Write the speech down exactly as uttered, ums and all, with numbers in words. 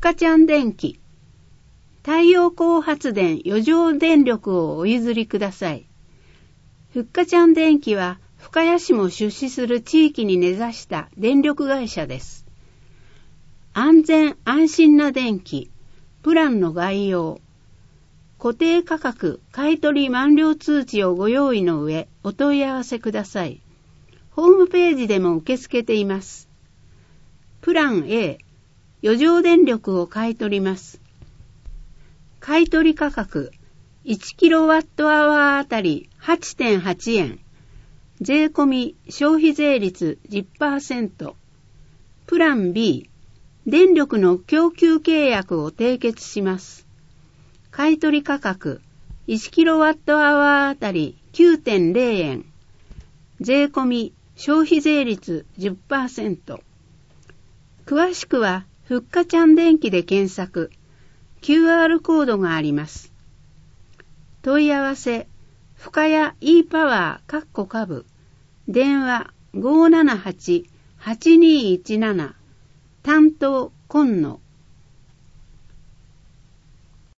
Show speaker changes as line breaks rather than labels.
かちゃん電気。太陽光発電余剰電力をお譲りください。ふっかちゃん電気は深谷市も出資する地域に根ざした電力会社です。安全安心な電気、プランの概要、固定価格買取満了通知をご用意の上お問い合わせください。ホームページでも受け付けています。プラン A、余剰電力を買い取ります。買取価格いちキロワットアワーあたり はちてんはちえん、税込み消費税率 じゅっパーセント。プラン B、電力の供給契約を締結します。買取価格いちキロワットアワーあたり きゅうてんぜろえん、税込み消費税率 じゅっパーセント。詳しくはふっかちゃん電気で検索。キューアール コードがあります。問い合わせ、深谷 e パワー（株）電話 ごーななはち はちにーいちなな 担当今野